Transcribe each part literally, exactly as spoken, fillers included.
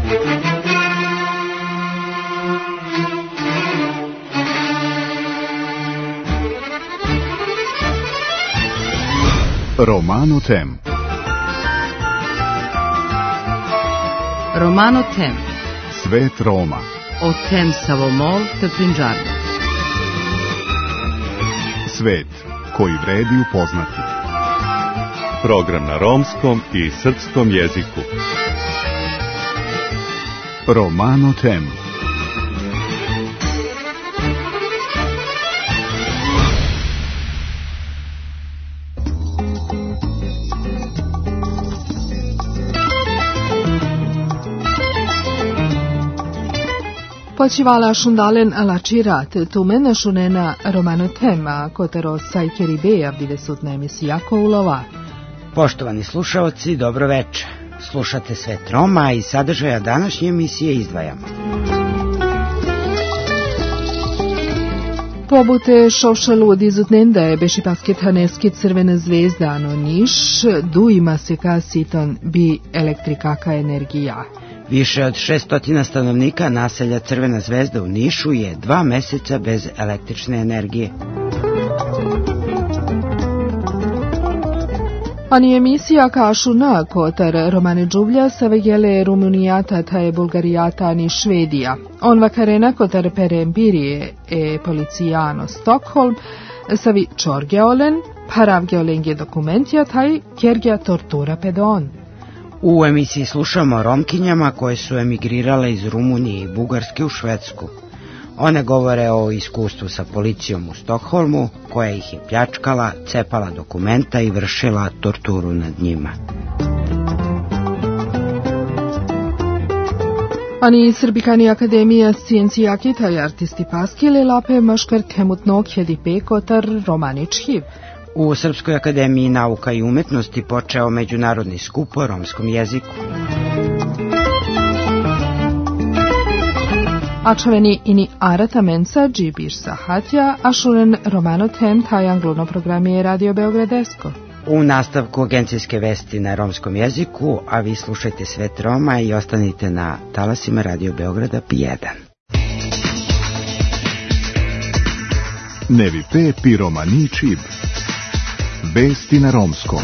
Romano Tem. Romano Tem. Svet Roma. O tem Savomol te Prinđarno. Svet koji vredi upoznati. Program na romskom i srpskom jeziku. Romano Tem. Počívala šundalen alačirat, tumena šunena Romano Tema, kotero sajkeri beja vdivesutna emisija Koulova. Poštovani slušaoci, dobro večer. Slušate Svet Roma i sadržaja današnje emisije izdvajamo. Pobute šovšalu od izutnenda je beši pasket haneske crvena zvezda, ano Niš, du ima se kasiton bi elektrikaka energija. Više od šeststotina stanovnika naselja Crvena zvezda u Nišu je dva meseca bez električne energije. Ani emisija kašu na kotar Romane Đuvlja sa vegele Rumunijata taje Bulgarijata ani Švedija. On vakarena kotar pere empirije e policijano Stockholm savi čorgeolen, paravgeolenge dokumentija taj kjergja tortura pedon. U emisiji slušamo o Romkinjama koje su emigrirale iz Rumunije i Bugarske u Švedsku. One govore o iskustvu sa policijom u Stokholmu, koja ih je pljačkala, cepala dokumenta i vršila torturu nad njima. Ani Srbikani Akademija Sciencijaki taj artisti paskile lape maškar temutnog hedipe kotar romaničhiv. U Srpskoj akademiji nauka i umetnosti počeo međunarodni skup o romskom jeziku. Ačaveni ini arata mensa džibir sahatja, a šunen Romano Tem taj anglono programije Radio Beogradesko. U nastavku agencijske vesti na romskom jeziku, a vi slušajte Svet Roma i ostanite na talasima Radio Beograda P jedan. Nevi pe pi romani čib. Vesti na romskom.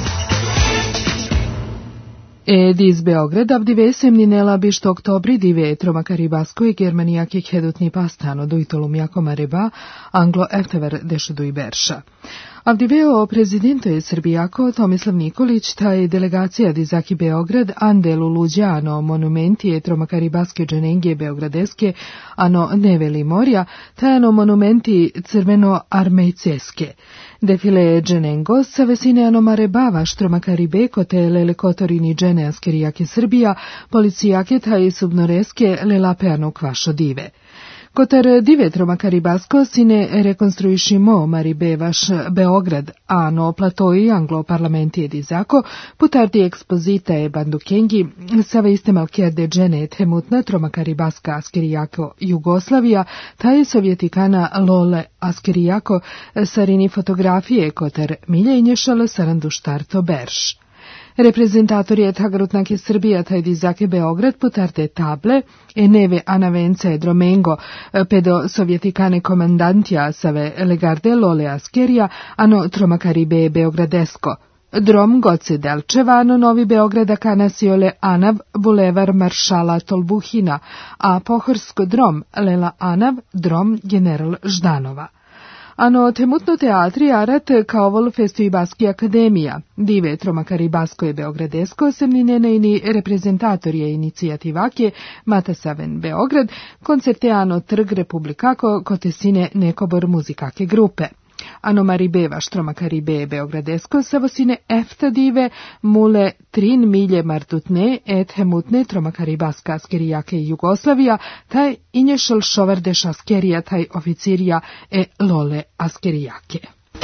Ed iz Beograda vdivesem ninela bišto oktobri dive tromakaribasko i germanijake hedutni pastano dujtolum jakoma reba anglo eftever dešedu i berša. Avdiveo prezidento je Srbijako Tomislav Nikolić, taj delegacija dizaki Beograd, andelu luđano monumenti je tromakaribaske dženenge beogradeske, ano neveli morja, tajano monumenti crveno armejceske. Defile dženengo sa vesine anomare bavaš tromakaribeko te lele kotorini džene askerijake Srbija, policijake taj subnoreske lelapeano kvašo dive. Kotar dive tromakaribasko sine rekonstruišimo maribevaš Beograd, a no platoji anglo parlamenti edizako, putardi ekspozita e bandukengi, save iste malkerde džene temutna tromakaribaska askerijako Jugoslavija, taj sovjetikana lole askerijako, sarini fotografije kotar miljenješal saranduštarto berš. Reprezentator je tagarutnake Srbija taj dizake Beograd putarde table, e neve anavence dromengo, pedo sovjetikane komandantija save legarde lole askerija, ano tromakaribe Beogradesko. Drom Goce Delčevano Novi Beograda kanasiole Anav bulevar Maršala Tolbuhina, a Pohorsko drom Lela Anav drom General Ždanova. Ano temutno teatri arat kao vol festu i Baski akademija. Dive tromakaribasko je Beogradesko, semninene ini reprezentatorije inicijativake Mata Saven Beograd, koncerteano trg republikako kotesine nekobor muzikake grupe. Ano maribe tromakaribe Beogradesko savosine efta dive mule trin milje martutne et hemutne tromakaribaska askerijake Jugoslavija, taj inješal šovardeš askerija taj oficirija e lole askerijake.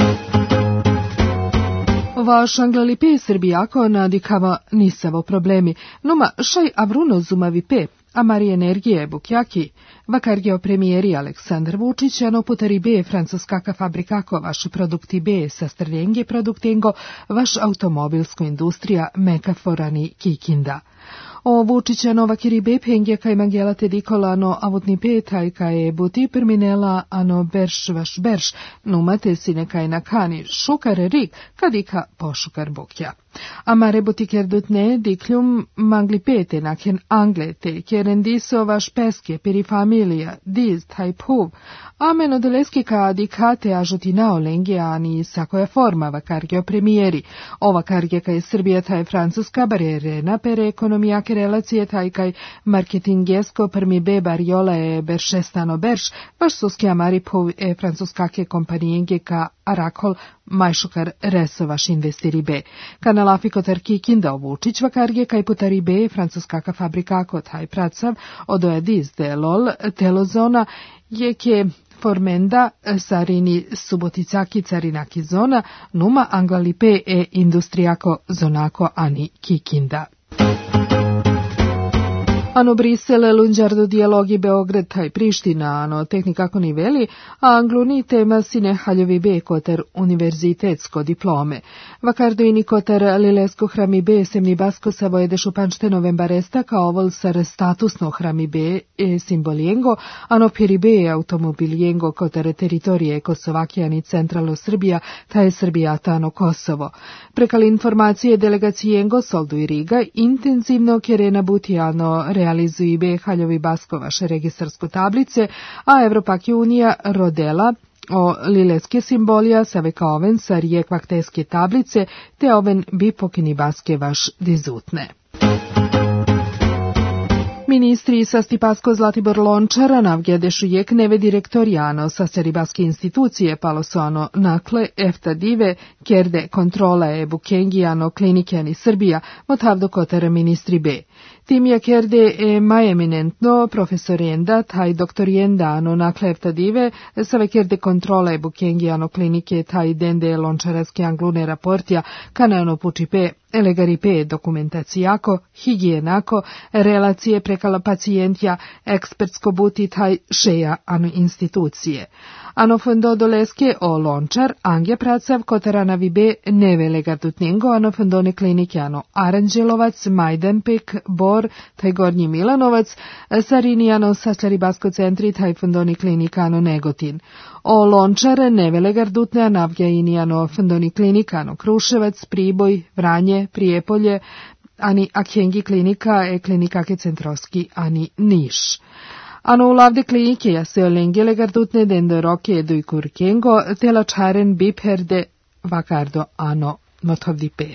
Vaš anglalipe Srbijako nadikava nisavo problemi, noma šaj avruno zumavi pe, a mari energije bukjaki, vakargeo premijeri Aleksandar Vučić, ano putari be francuskaka fabrikako vaš produkti be sastrljenge produktengo, vaš automobilsko industrija mekaforani Kikinda. O Vučića Nova Kiribe pengje kaj mangelate dikolano avutni petaj kaj buti perminela ano berš vaš berš numate sine kaj nakani šukar rik kadika pošukar bukja. Amare buti kerdutne dikljum mangli pete naken anglete kerendiso vaš peske peri familia diz taj puv ameno deleski ka dikate ažutinao lenge ani sakoja forma vakargio premijeri. Ova karge kaj Srbija taj Francuska barerena pere ekonomijake relacije taj kaj marketingesko prmi be barjola e beršestano berš vaš suski amari puv e francuskake kompanijenge ka arakol majšukar reso vaš investiri be. Kanalafiko tarki kinda Vučić vakarge kaj putari be francuskaka fabrika ko taj pracav odoja diz delol telozona jeke formenda sarini suboticaki carinaki zona numa anglalipe e industrijako zonako ani kikinda. Ano Brisele, Lunđardo dijalogi Beograd taj Priština, ano tehnikako niveli, a angluni tema sine haljovi be koter univerzitetsko diplome. Vakardo ini koter lilesko hrami be semni basko savoje šupanštenovem baresta kao ovol sar statusno hrami be e simbolijengo, ano piri be automobilijengo koter teritorije Kosovakijani centralo Srbija, taj Srbija tano Kosovo. Prekali informacije delegacijengo Soldu i Riga intenzivno kerena butijano realizuju be haljovi baskovaš registarsku tablice, a Evropaki unija rodela o lileske simbolija sa veka oven sa rijekvakteske tablice, te oven bi pokini baske vaš dizutne. Ministri sa Stipasko Zlatibor Lončara navgedešu jek neve direktorijano sa seribaske institucije palosoano nakle efta dive kerde kontrola e bukengijano klinikjani Srbija motavdo kotere ministri B. Tim je kerde e majeminentno profesorenda taj doktorijenda ano nakle efta dive sa kerde kontrola e bukengijano klinike taj dende lončaraske anglune raportija kanano puči pe elegaripe dokumentacijako, higijenako, relacije prekala pacijentja, ekspertsko buti taj šeja anu institucije. Ano fondo doleske o Lončar, ange pracav kotarana vibe neve legardutningo, ano fondone klinike ano Aranđelovac, Majdanpek, Bor, taj Gornji Milanovac, Sarinijano Saslari Basko centri, taj fondoni klinika ano Negotin. O Lončar neve legardutne anavgjainijano fondoni klinika ano Kruševac, Priboj, Vranje, Prijepolje, ani Akjengi klinika e klinikake centroski ani Niš. Ano ulavde klinike ja se olengele gardutne dendo roke edu i kurkengo tela čaren bipherde vakardo ano motovdipe.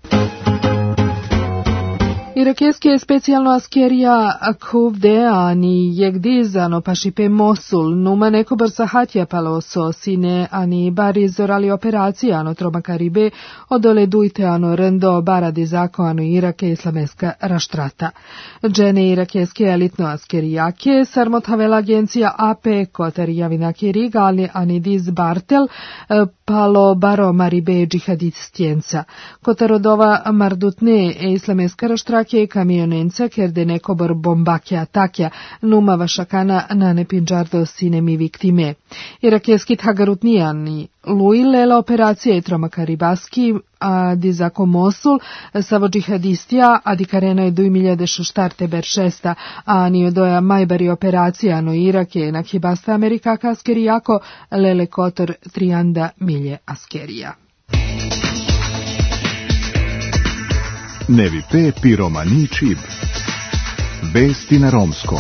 Irakeske specijalno askerija Kuvde ani jegdiz ano pašipe Mosul numa neko brsa hatja paloso sine ani bari zorali operacija ano tromakaribe odole dujte ano rendo baradi zako ano Irake islameska raštrata. Džene irakeske elitno askerijake sarmotavela agencija A P kotar javinake rigali ani diz Bartel palo baro maribe džihadistjenca. Kotar odova mardutne e islameska raštrata ke kamionenca kerde nekobor bombake atakja numa vašakana na nepinđardo sinemi viktime. Irakeski tagarutnijani Luilela operacija tromakaribaski a dizako Mosul savo džihadistija a di karena je duj miljade šuštarte beršesta a ni odoja majbari operacija no Irake na kibasta Amerikaka askerijako lele kotor trianda milje askerija. Nevi pe piromani čib. Vesti na romskom.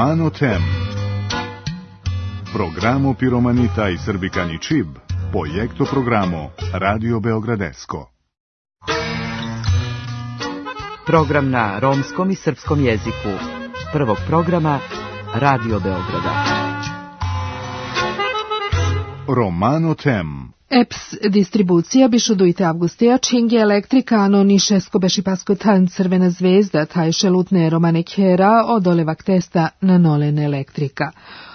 Romano Tem. Programo Piromanita i Srbikani Čib, projekto programo Radio Beogradesko. Program na romskom i srpskom jeziku. Prvog programa Radio Beograda. Romano Tem. E P S distribucija bišu dujte avgustija činge elektrika ano nišesko beši pasko tan crvena zvezda taj šelutne romane kjera od olevak testa na nolen elektrika.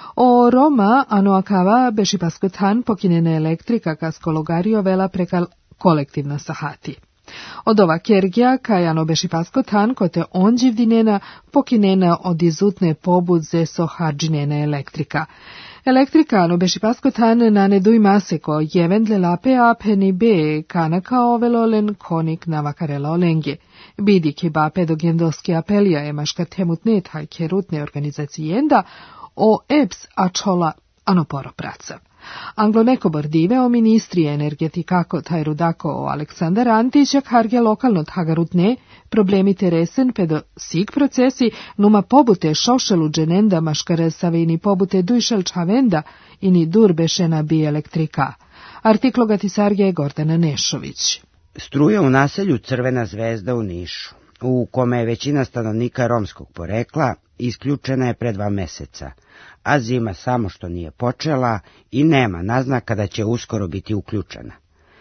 O Roma ano akava beši pasko tan pokinene elektrika kasko logario vela prekal kolektivna sahati. Od ova kergija kaj ano beši pasko tan kote onđivdinena pokinena od izutne pobudze so harđinena elektrika. Elektrika ano beši pasko tan na neduj maseko jevendle lape apeni be kanaka ovelolen konik navakarela olenge. Bidi ki bape do gendoski apelija emaška temutnet haj kerutne organizacijenda o E P S a čola ano poro praca. Anglo neko bordive o ministri energetikako taj rudako o Aleksandar Antić jak harge lokalno tagarutne problemi teresen pedo sig procesi numa pobute šošelu dženenda maškare savini pobute dujšel čavenda ini durbešena bi elektrika. Artiklogati Sarge Gordana Nešović. Struja u naselju Crvena zvezda u Nišu, u kome je većina stanovnika romskog porekla, isključena je pre dva meseca, a zima samo što nije počela i nema naznaka da će uskoro biti uključena.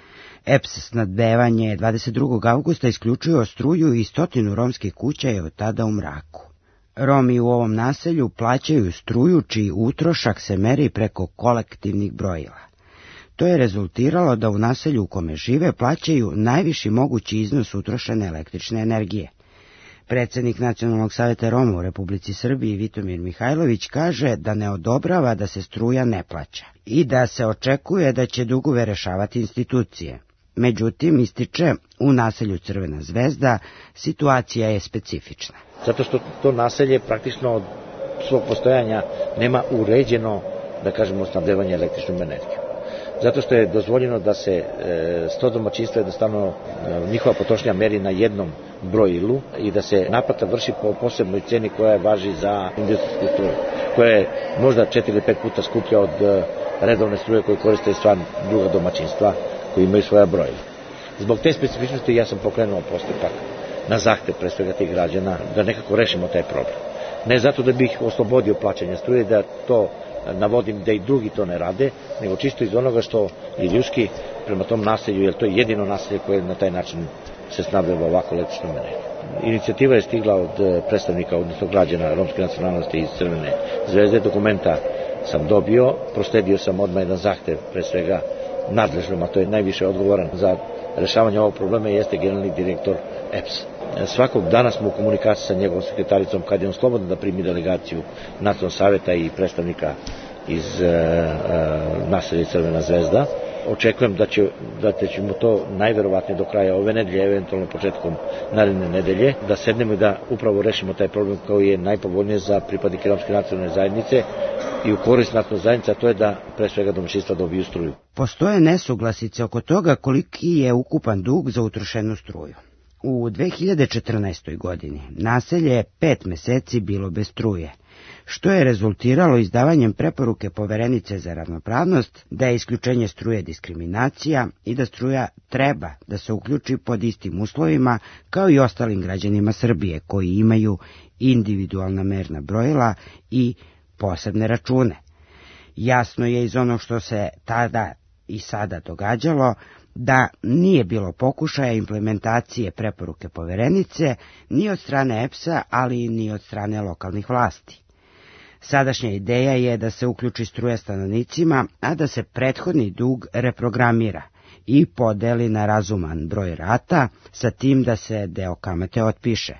E P S snadbevanje dvadeset drugog avgusta isključio struju i stotinu romskih kuća je od tada u mraku. Romi u ovom naselju plaćaju struju čiji utrošak se meri preko kolektivnih brojila. To je rezultiralo da u naselju u kome žive plaćaju najviši mogući iznos utrošene električne energije. Predsednik Nacionalnog saveta Roma u Republici Srbiji Vitomir Mihajlović kaže da ne odobrava da se struja ne plaća i da se očekuje da će dugove rešavati institucije. Međutim, ističe, u naselju Crvena zvezda situacija je specifična. Zato što to naselje praktično od svog postojanja nema uređeno, da kažemo, snabdevanje električnom energijom. Zato što je dozvoljeno da se sto domaćinstva jednostavno njihova potrošnja meri na jednom brojilu i da se naplata vrši po posebnoj ceni koja važi za industrijsku struju, koja je možda četiri ili pet puta skuplja od redovne struje koje koriste sva druga domaćinstva koji imaju svoja brojila. Zbog te specifičnosti ja sam pokrenuo postupak na zahtev pre svega tih građana da nekako rešimo taj problem. Ne zato da bih oslobodio plaćanja struje, da to navodim da i drugi to ne rade, nego čisto iz onoga što je ljudski prema tom naselju, jer to je jedino naselje koje na taj način se snabdeva ovako električnom energijom. Inicijativa je stigla od predstavnika, odnosno građana romske nacionalnosti iz Crvene zvezde. Dokumenta sam dobio, prosledio sam odmah jedan zahtev, pre svega nadležnom, a to je najviše odgovoran za rešavanje ovog problema, jeste generalni direktor E P S. Svakog dana smo u komunikaciji sa njegovom sekretaricom kad je on slobodan da primi delegaciju Nacionalnog saveta i predstavnika iz e, e, naselja Crvena zvezda. Očekujem da, će, da ćemo to najverovatnije do kraja ove nedelje, eventualno početkom naredne nedelje, da sednemo i da upravo rešimo taj problem koji je najpovoljnije za pripadnike romske nacionalne zajednice i u korist nacionalne zajednice, a to je da pre svega domaćinstva dobiju struju. Postoje nesuglasice oko toga koliki je ukupan dug za utrošenu struju. U dve hiljade četrnaestoj. godini naselje je pet meseci bilo bez struje, što je rezultiralo izdavanjem preporuke Poverenice za ravnopravnost da je isključenje struje diskriminacija i da struja treba da se uključi pod istim uslovima kao i ostalim građanima Srbije koji imaju individualna merna brojila i posebne račune. Jasno je iz onog što se tada i sada događalo da nije bilo pokušaja implementacije preporuke Poverenice ni od strane E P S-a, ali ni od strane lokalnih vlasti. Sadašnja ideja je da se uključi struja stanovnicima, a da se prethodni dug reprogramira i podeli na razuman broj rata, sa tim da se deo kamate otpiše.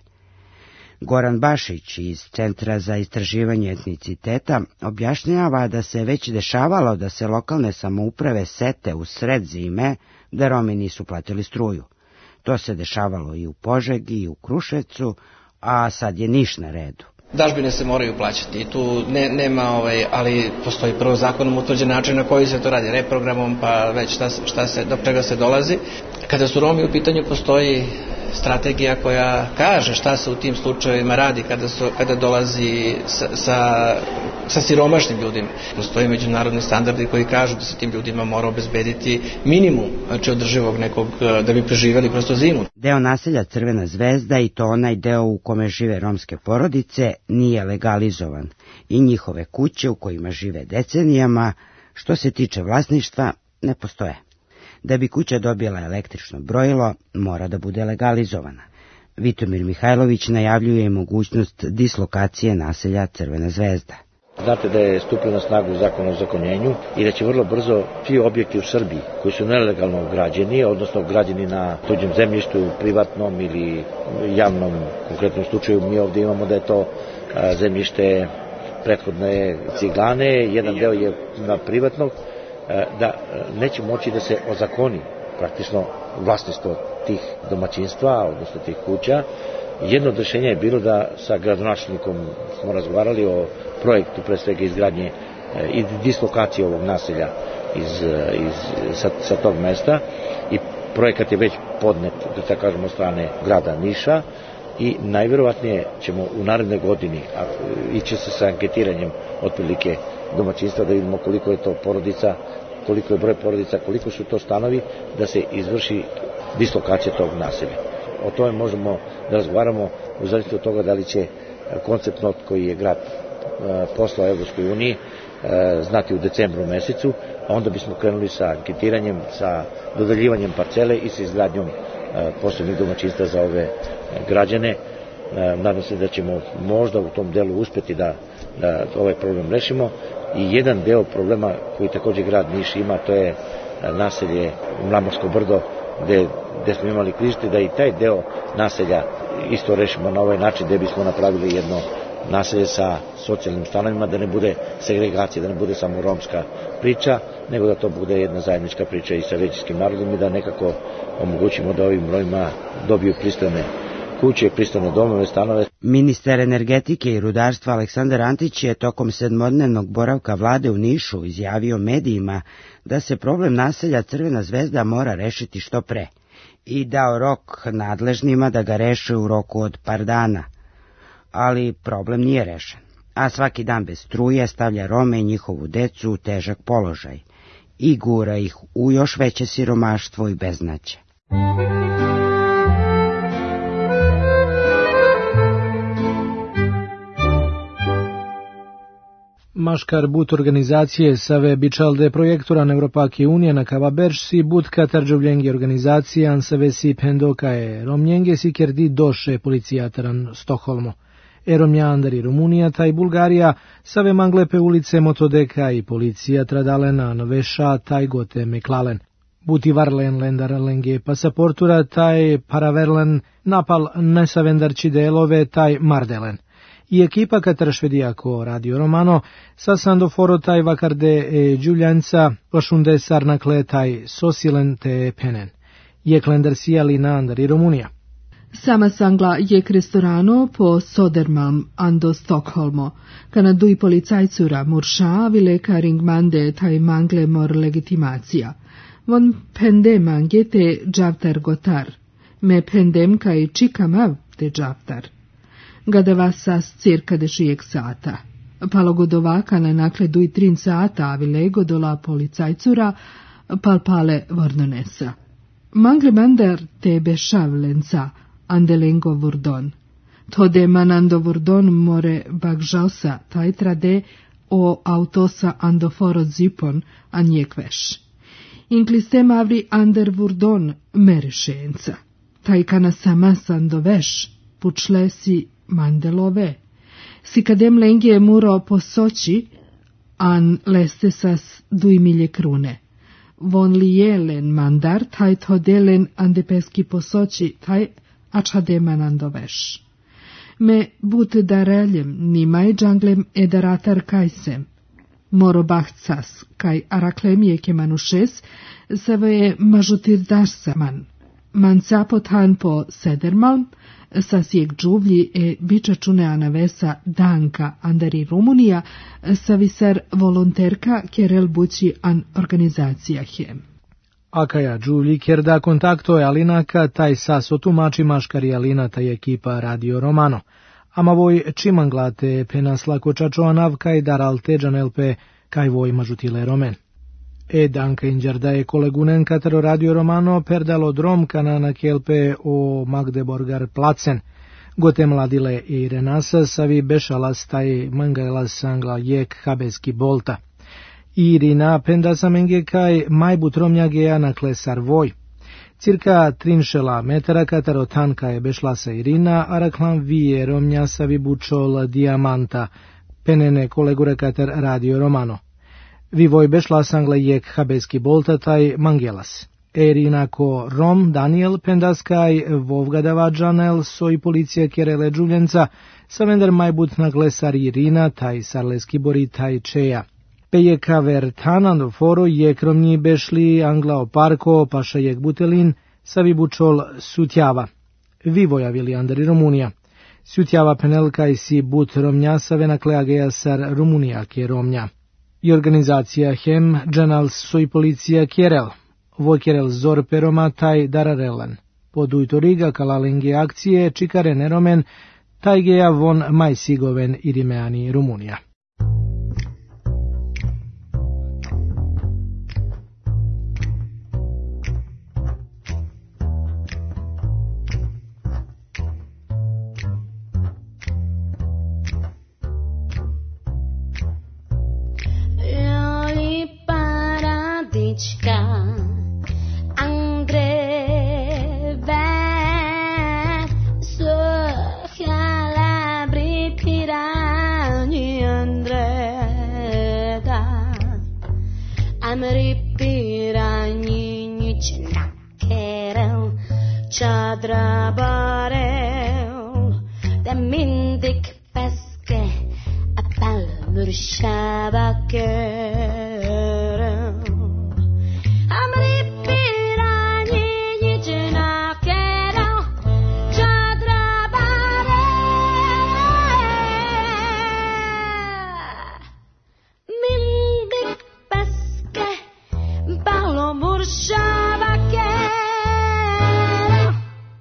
Goran Bašić iz Centra za istraživanje etniciteta objašnjava da se već dešavalo da se lokalne samouprave sete u sred zime da Romi nisu platili struju. To se dešavalo i u Požegi i u Kruševcu, a sad je Niš na redu. Dažbine se moraju plaćati i tu ne, nema, ovaj, ali postoji prvo zakonom utvrđen način na koji se to radi, reprogramom, pa već šta, šta se, do čega se dolazi. Kada su Romi u pitanju, postoji strategija koja kaže šta se u tim slučajevima radi kada, su, kada dolazi sa, sa, sa siromašnim ljudima. Postoje međunarodni standardi koji kažu da se tim ljudima mora obezbediti minimum, znači održivog nekog, da bi preživjeli prosto zimu. Deo naselja Crvena zvezda, i to onaj deo u kome žive romske porodice, nije legalizovan i njihove kuće u kojima žive decenijama, što se tiče vlasništva, ne postoje. Da bi kuća dobila električno brojilo, mora da bude legalizovana. Vitomir Mihajlović najavljuje mogućnost dislokacije naselja Crvena zvezda. Znate da je stupio na snagu zakon o zakonjenju i da će vrlo brzo svi objekti u Srbiji koji su nelegalno građeni, odnosno građeni na tuđem zemljištu, privatnom ili javnom, u konkretnom slučaju mi ovdje imamo da je to zemljište prethodne ciglane, jedan deo je na privatnog, da neće moći da se ozakoni praktično vlasništvo tih domaćinstva, odnosno tih kuća. Jedno od rješenja je bilo da sa gradonačelnikom smo razgovarali o projektu, pre svega izgradnje i dislokacije ovog naselja iz, iz, sa, sa tog mesta, i projekat je već podnet, da tako kažemo, od strane grada Niša, i najverovatnije ćemo u narednoj godini ići se sa anketiranjem otprilike domaćinstva da vidimo koliko je to porodica, koliko je broj porodica, koliko su to stanovi, da se izvrši dislokacija tog naselja. O tome možemo da razgovaramo u zavisnosti od toga da li će koncept not koji je grad poslao Evropskoj uniji znati u decembru mesecu, a onda bismo krenuli sa anketiranjem, sa dodeljivanjem parcele i sa izgradnjom posebnih domaćinstva za ove građane. Nadam se da ćemo možda u tom delu uspeti da, da ovaj problem rešimo. I jedan deo problema koji također grad Niš ima, to je naselje Mramorsko brdo, gde, gde smo imali klizište, da i taj deo naselja isto rešimo na ovaj način, gde bismo napravili jedno naselje sa socijalnim stanovima, da ne bude segregacija, da ne bude samo romska priča, nego da to bude jedna zajednička priča i sa većinskim narodom i da nekako omogućimo da ovim Romima dobiju pristojne kuće, pristojne domove, stanove. Ministar energetike i rudarstva Aleksandar Antić je tokom sedmodnevnog boravka vlade u Nišu izjavio medijima da se problem naselja Crvena zvezda mora rešiti što pre i dao rok nadležnima da ga reše u roku od par dana. Ali problem nije rešen, a svaki dan bez struje stavlja Rome i njihovu decu u težak položaj i gura ih u još veće siromaštvo i beznađe. Maškar but organizacije Save Bičalde projektoran Evropake unije na Kavabersi but katarđovljengi organizacije Ansavesi Pendokae Romnjenge sikerdi doše policijataran Stokholmo. Eromjandari Rumunija taj Bulgarija Save Manglepe ulice Motodeka i policija Tradalena Noveša taj Gote Meklalen. Buti varlen lendar lenge pasaportura taj Paraverlen napal nesavendarči delove taj Mardelen. I ekipa kataršvedijako Radio Romano sa Sandoforo taj Vakarde e Đuljanca Vašunde Sarnakle taj Sosilen te Penen. Je klendarsija Linandar i Rumunija. Sama sangla je restorano po Sodermalm ando Stockholmo, kana dui policajcura murša vile karing mande taj mangle mor legitimacija. Von pendem ange te džavtar gotar, me pendem kaj čikamav te džavtar. Gadavasas circa dešiek sata. Palogodovaka na nakle dui trin sata avile godola policajcura palpale vornonesa. Mangle mandar te bešavlenca andelengo vurdon. Tode manando vurdon more bagžalsa taj trade o autosa andoforo zipon a njekveš. Inklistem avri ander vurdon merešenca. Taj kana sama sandoveš pučlesi mandelove. Si kadem lenge muro posoći, an lestesas dui milje krune. Von lijelen mandar, taj todelen andepeski posoći, taj ačademan andoveš. Me but dareljem, nimaj džanglem edaratar kajsem. Moro bahcas, kaj araklemije kemanušes, save je mažutir dašsaman. Man capotan po Sedermalm, sa sjeg džuvlji e bičačune anavesa Danka andari Rumunija, sa visar volonterka kerel bući an organizacija hem. Akaja Đuvlji kerda kontakto je alinaka taj saso tumači maškari alina taj ekipa Radio Romano. Ama voj čimanglate penaslako čačoanav kaj daral teđan elpe kaj voj mažutile romen. Ed anka inđarda je kolegunen katero Radio Romano perdalo drom kanana kelpe o Magdeborgar placen. Gote mladile i renasa savi bešalas taj mangalas angla jek habeski bolta. Irina pendasa menge kaj majbut romnjageja na klesar voj. Cirka trinšela metara kataro tanka je bešlasa Irina, araklan vije romnja savi bučol diamanta, penene kolegure kater Radio Romano. Vi voj bešlas angle jek habeski bolta taj mangelas. Irina ko Rom Daniel pendaskaj vovgadavađanel soj policija kerele džuljenca, sa vender majbut na klesar Irina taj sarleski bori taj čeja. Pejeka vertanan foro jek romnji bešli anglao parko paša jek butelin savi bučol sutjava. Vivoja vili andari Rumunija. Sutjava penelka i si but romnja save nakleageja sar Rumunija ke romnja. I organizacija hem džanals soj policija kerel. Vo kerel zor peroma taj dararelen. Podujto riga kalalenge akcije čikare neromen taj geja von majsigoven i rimeani Rumunija. Andre ver sociala pripirani Andreda Amri pirani nič nakerel Čadra barel Da mindik peske Apal muršava kerel Amri pirani nič nakerel Čadra barel Mindik peske Palo muršava kerel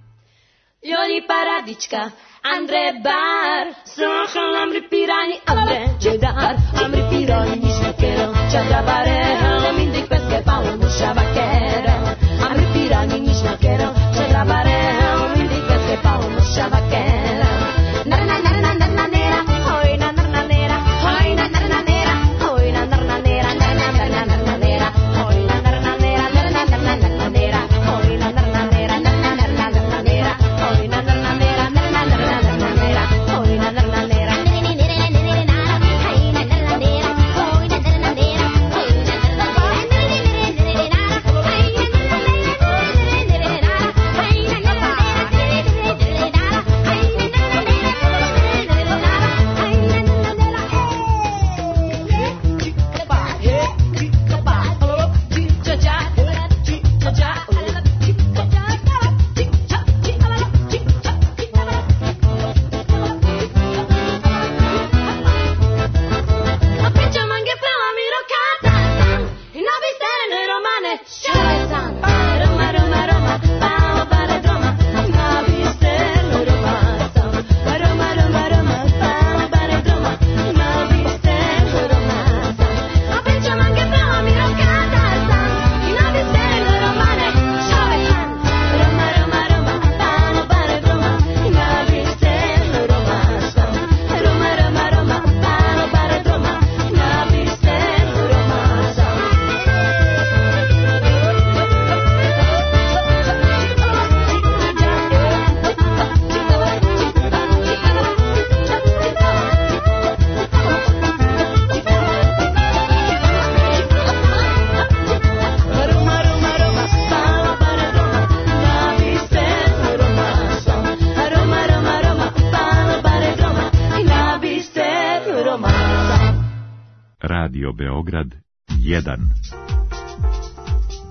Ljoli paradička Andre bar Sohal amri pirani Andre džedar Amri pirani nič nakerel Čadra barel Mindik peske Palo muršava kerel Amri pirani nič nakerel Čadra barel Mindik peske Palo muršava kerel Narna narna narna nera Hoj na narna nera Hoj na narna nera Hoj na narna nera Narna narna narna nera Hoj na narna nera Narna narna narna nera Hoj na narna nera Narna narna narna nera Hoj na narna nera Narna narna narna nera Hoj na narna nera Radio Beograd jedan.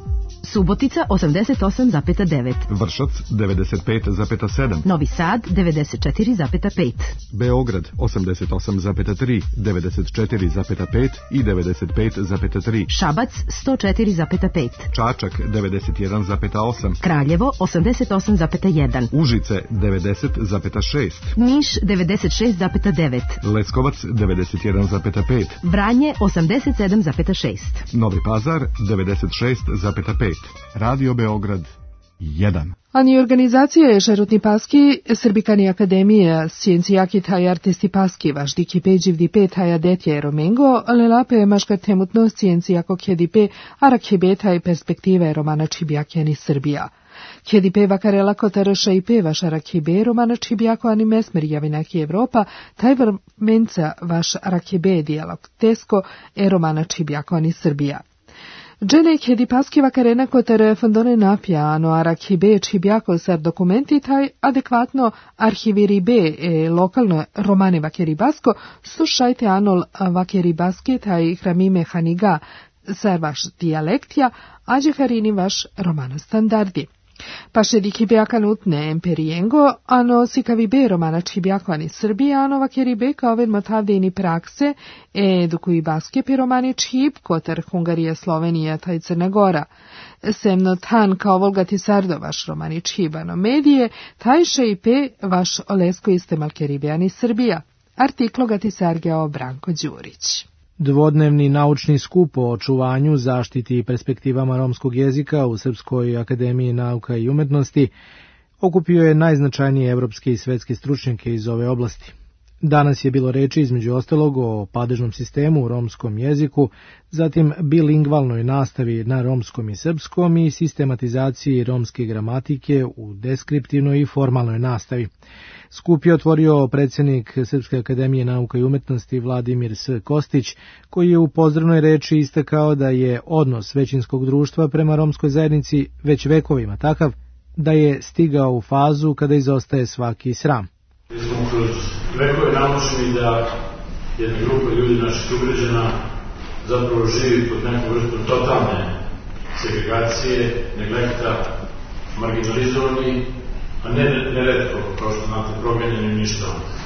Subotica osamdeset osam zarez devet, Vršac devedeset pet zarez sedam, Novi Sad devedeset četiri zarez pet, Beograd osamdeset osam zarez tri, devedeset četiri zarez pet i devedeset pet zarez tri, Šabac sto četiri zarez pet, Čačak devedeset jedan zarez osam, Kraljevo osamdeset osam zarez jedan, Užice devedeset zarez šest, Niš devedeset šest zarez devet, Leskovac devedeset jedan zarez pet, Vranje osamdeset sedam zarez šest, Novi Pazar devedeset šest zarez pet, Radio Beograd jedan. Ani organizacije Šerutni Paski, Srbikani Akademija, Sciencijaki taj artisti Paski, važdiki peđivdi pet haja detje Romengo, lelape maška temutno Sciencijako kjedipe, arakjebe taj perspektive romana Čibjakjani Srbija. Kjedipe vakarela kotarša i pevaš arakjebe romana Čibjako ani mesmer javinaki Evropa, taj vrmenca vaš arakjebe dijalog tesko e romana Čibjako ani Srbija. Džene kjedi paski vakarena kotere fondone napja, ano arakhibe čibjako sar dokumenti taj adekvatno arhiviribe e lokalno romane vakeribasko, slušajte anol vakeribaske taj hramime haniga sar vaš dijalektja, ađe harini vaš romana standardi. Paše di kibjakanut ne emperijengo, ano sikavibe romana čibjako ani Srbija, ano vakeribe kao ven motavdeni prakse, e edukuji baske piromani čib, kotar Hungarija, Slovenija, taj Crna Gora. Semno tan kao volgati sardo vaš romani čibano medije, taj še i pe vaš olesko iste malkeribe ani Srbija. Artiklo gati sargeo Branko Đurić. Dvodnevni naučni skup o očuvanju, zaštiti i perspektivama romskog jezika u Srpskoj akademiji nauka i umetnosti okupio je najznačajnije evropske i svetske stručnjake iz ove oblasti. Danas je bilo reči između ostalog o padežnom sistemu u romskom jeziku, zatim bilingvalnoj nastavi na romskom i srpskom i sistematizaciji romske gramatike u deskriptivnoj i formalnoj nastavi. Skup je otvorio predsjednik Srpske akademije nauka i umetnosti Vladimir S. Kostić, koji je u pozdravnoj reči istakao da je odnos većinskog društva prema romskoj zajednici već vekovima takav da je stigao u fazu kada izostaje svaki sram. Mi smo kroz vekove naučeni da jedna grupa ljudi, naših sugrađana, zapravo živi pod nekom vrstom totalne segregacije, neglekta, marginalizovani, a ne neretko, kao što znate, proganjeni ništa.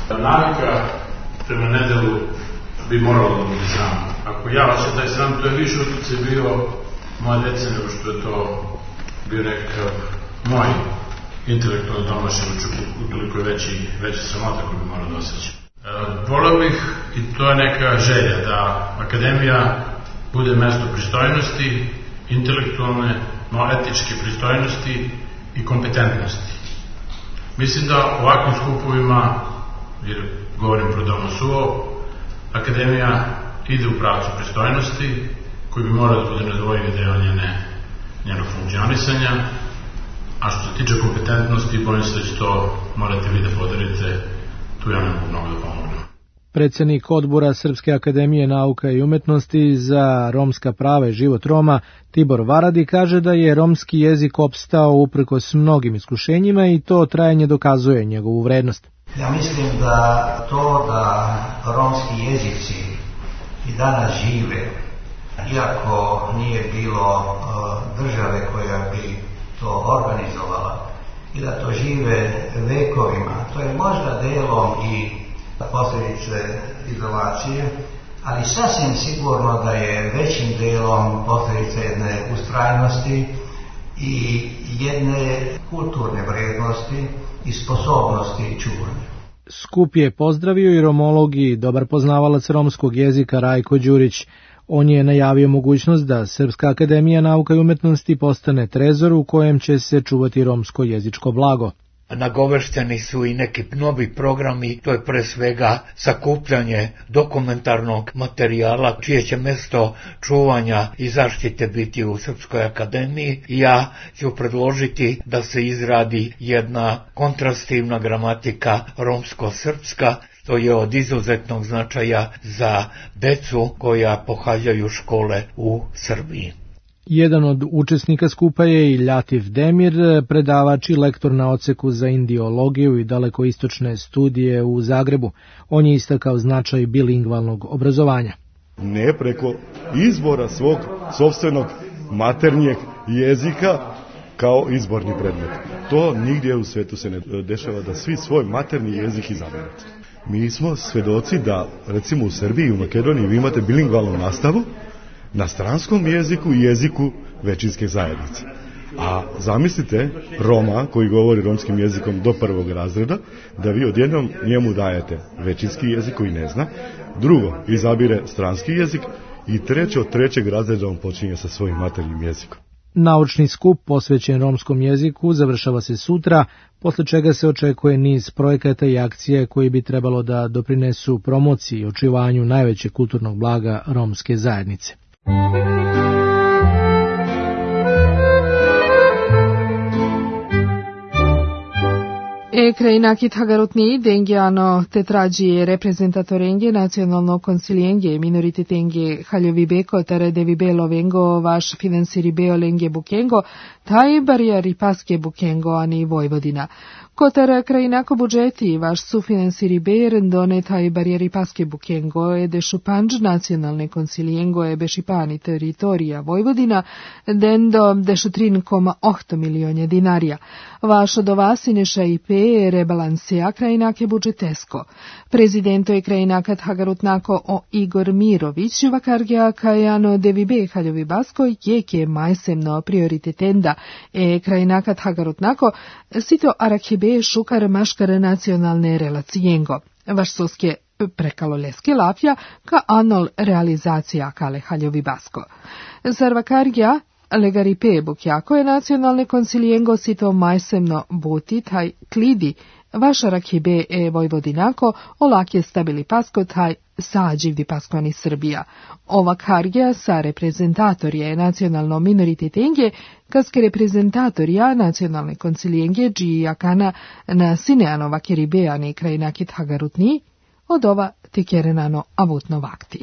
Navika prema nedelu bi moralo da bude sram. Ako ja osjećam taj sram, to je više utjecaj bio moja deca nego što je to bio nekakav moj intelektualno domašen, utoliko je veći, veća samota koju bi morao da osjećam. E, voleo bih, i to je neka želja, da akademija bude mesto pristojnosti, intelektualne, no etičke pristojnosti i kompetentnosti. Mislim da u ovakvim skupovima, jer govorim pro domo suo, akademija ide u pravcu pristojnosti, koji bi morao da bude nedvojivi deo njene, njenog funkcionisanja, a što se tiče kompetentnosti, bojim se da će to morate vi da podarite, tu ja ne mogu mnogo da pomognem. Predsjednik odbora Srpske akademije nauka i umetnosti za romska prava i život Roma, Tibor Varadi, kaže da je romski jezik opstao uprkos mnogim iskušenjima i to trajanje dokazuje njegovu vrednost. Ja mislim da to da romski jezici i danas žive, iako nije bilo države koja bi to organizovala i da to žive vekovima, to je možda delom i posljedice izolacije, ali sasvim sigurno da je većim delom posljedice jedne ustrajnosti i jedne kulturne vrednosti i sposobnosti čuvanja. Skup je pozdravio i romolog i dobar poznavalac romskog jezika Rajko Đurić. On je najavio mogućnost da Srpska akademija nauka i umetnosti postane trezor u kojem će se čuvati romsko jezičko blago. Nagovešteni su i neki novi programi, to je pre svega sakupljanje dokumentarnog materijala, čije će mesto čuvanja i zaštite biti u Srpskoj akademiji. Ja ću predložiti da se izradi jedna kontrastivna gramatika romsko-srpska, što je od izuzetnog značaja za decu koja pohađaju škole u Srbiji. Jedan od učesnika skupa je i Ljatif Demir, predavač i lektor na odseku za indiologiju i dalekoistočne studije u Zagrebu. On je istakao značaj bilingvalnog obrazovanja. Ne preko izbora svog sopstvenog maternijeg jezika kao izborni predmet. To nigdje u svijetu se ne dešava da svi svoj materni jezik izaberu. Mi smo svedoci da, recimo u Srbiji i u Makedoniji, vi imate bilingvalnu nastavu na stranskom jeziku i jeziku većinske zajednice. A zamislite Roma koji govori romskim jezikom do prvog razreda, da vi odjednom njemu dajete većinski jezik koji ne zna, drugo, izabire stranski jezik i treće, od trećeg razreda on počinje sa svojim maternjim jezikom. Naučni skup posvećen romskom jeziku završava se sutra, posle čega se očekuje niz projekata i akcije koji bi trebalo da doprinesu promociji i očuvanju najvećeg kulturnog blaga romske zajednice. E krajinakit hagarutni dengiano tetrađije reprezentatorenge nacionalno konsilienge minoritetenge haljovi beko tare devi belo vengo vaš finansiri beo lenge bukengo taj barijari paske bukengo ani Vojvodina. Kotar krajinako budžeti vaš sufinansiri ber done taj barijari paske bukengo e de šupanđ nacionalne konsilijengo e bešipani teritorija Vojvodina dendo dešutrin koma ohto milionja dinarija. Vaš od ovasineša i pe rebalansija krajinake budžetesko. Prezidento je krajinakat hagarutnako o Igor Mirović vakargija kajano devibe haljovi baskoj jeke majsemno prioritetenda e krajinakat hagarutnako sito arakhibe šukar maškar nacionalne relacijengo. Vaš soske prekalo leske lafja ka anol realizacija kale haljovi basko. Zarvakargija legaripe bukjako je nacionalne konsilijengo sito majsemno buti taj klidi vaša rakhibe e Vojvodinako olak je stabili pasko taj sađivdi paskoni Srbija. Ova kargija sa reprezentatorije nacionalno minoritetenge kaske reprezentatorija nacionalne konsilijenge džijakana na sineanova keribeani krajinakit hagarutni od ova tekerenano avutno vakti.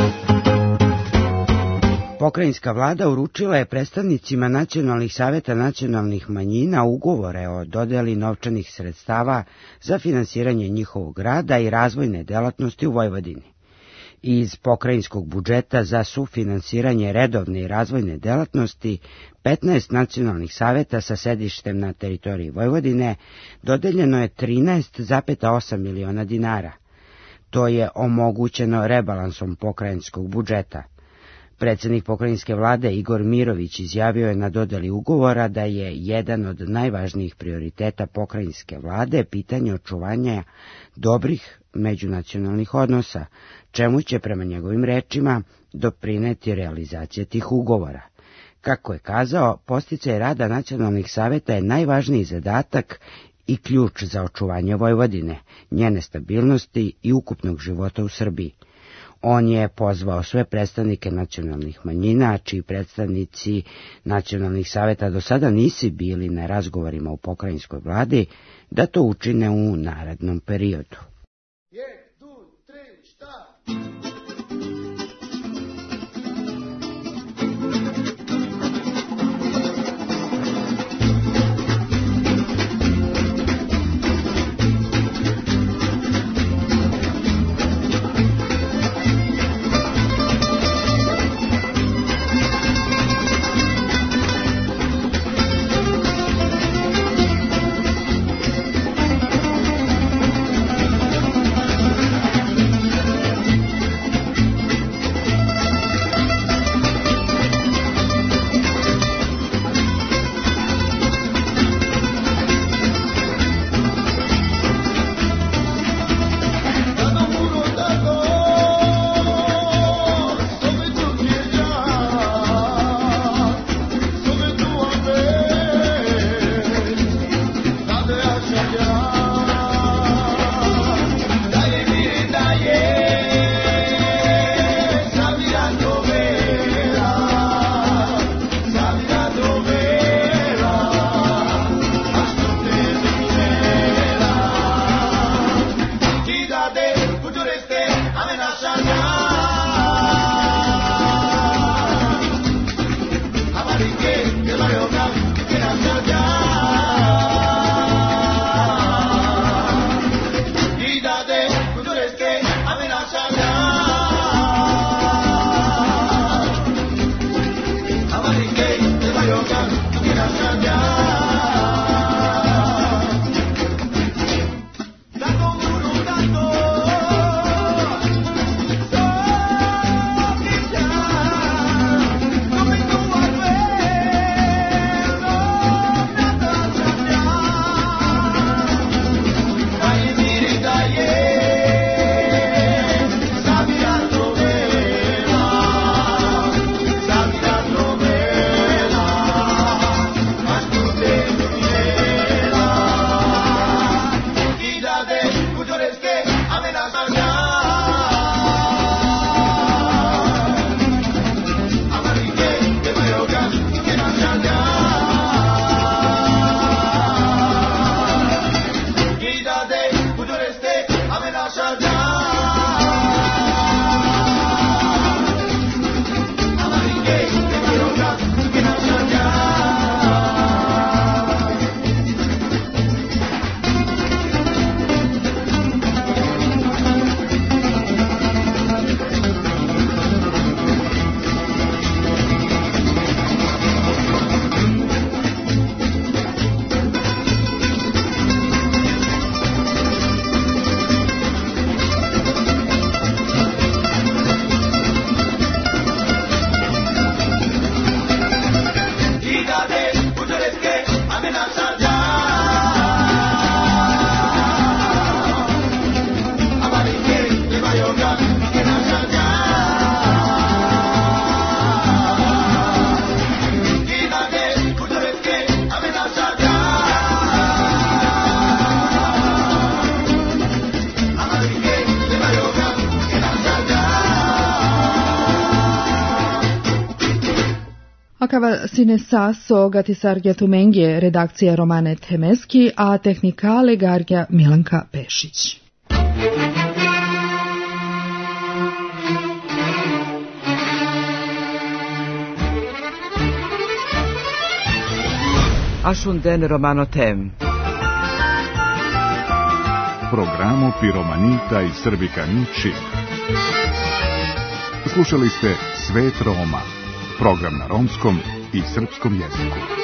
Pokrajinska vlada uručila je predstavnicima nacionalnih saveta nacionalnih manjina ugovore o dodeli novčanih sredstava za finansiranje njihovog rada i razvojne delatnosti u Vojvodini. Iz pokrajinskog budžeta za sufinansiranje redovne i razvojne delatnosti petnaest nacionalnih saveta sa sedištem na teritoriji Vojvodine dodeljeno je trinaest zarez osam miliona dinara. To je omogućeno rebalansom pokrajinskog budžeta. Predsjednik pokrajinske vlade Igor Mirović izjavio je na dodeli ugovora da je jedan od najvažnijih prioriteta pokrajinske vlade pitanje očuvanja dobrih međunacionalnih odnosa, čemu će prema njegovim rečima doprineti realizacija tih ugovora. Kako je kazao, podsticaj rada nacionalnih saveta je najvažniji zadatak i ključ za očuvanje Vojvodine, njene stabilnosti i ukupnog života u Srbiji. On je pozvao sve predstavnike nacionalnih manjina, čiji predstavnici nacionalnih saveta do sada nisi bili na razgovorima u pokrajinskoj vladi, da to učine u narednom periodu. Akava sine saso gatisargja tumengje redakcija Romane Temeski, a tehnikale gargja Milanka Pešić. Ashunden Romano Tem. Programo Piromanita i Srbikani Čib. Slušali ste Svet Roma, program na romskom i srpskom jeziku.